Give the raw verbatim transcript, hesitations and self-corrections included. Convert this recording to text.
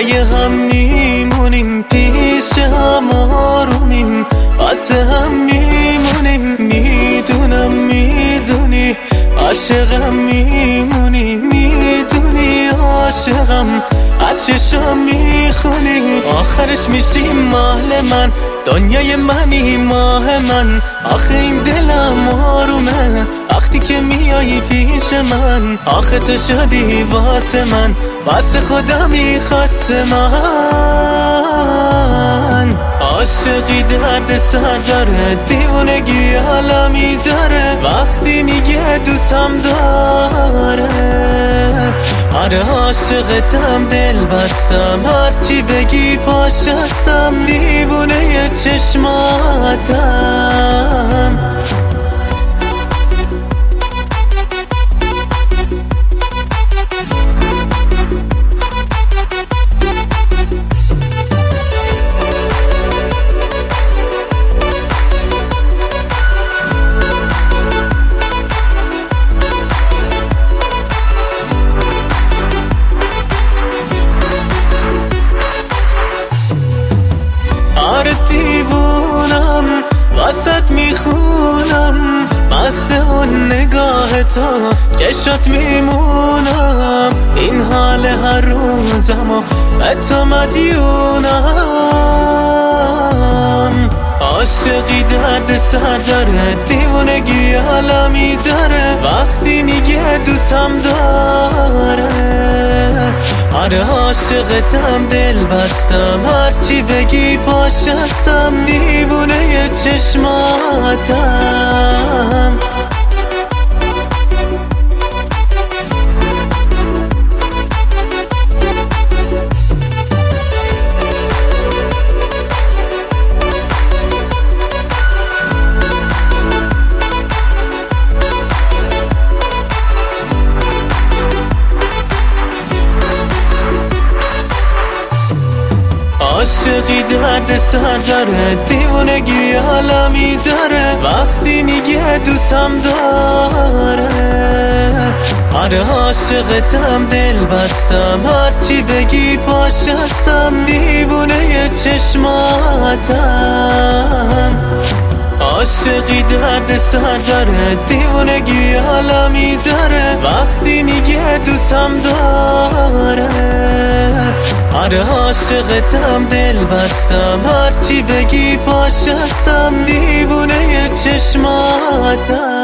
اگه هم میمونیم پیش هم آرومیم واسه هم میمونیم. میدونم میدونی عاشقم میمونی، میدونی عاشقم از چشم میخونی. آخرش میشی مال من، دنیای منی ماه من. آخه این دلم آرومه وقتی که میایی پیش من. آخه تو شدی واسه من، واسه خدا میخواسته من. عاشقی درد سر داره، دیوونگی عالمی داره وقتی میگه دوستم داره. آره عاشقتم دل بستم، هرچی بگی پاش هستم. دیوونه چشماتم. دیوونم واسط میخونم، مست اون نگاه تو چشات میمونم. این حال هر روزم و به تو مدیونم. عاشقی درد سر داره، دیوونگی عالمی داره وقتی میگه دوستم داره. آره عاشقتم دل بستم، هرچی بگی پاش هستم. دیوونه چشماتم. عاشقی درد سر داره، دیوونگی عالمی داره وقتی میگه دوستم داره. آره عاشقتم دل بستم، هرچی بگی پاش هستم. دیوونه چشماتم. عاشقی درد سر داره، دیوونگی عالمی داره وقتی میگه دوستم داره. آره عاشقتم دل بستم، هرچی بگی پاش هستم. دیوونه چشماتم.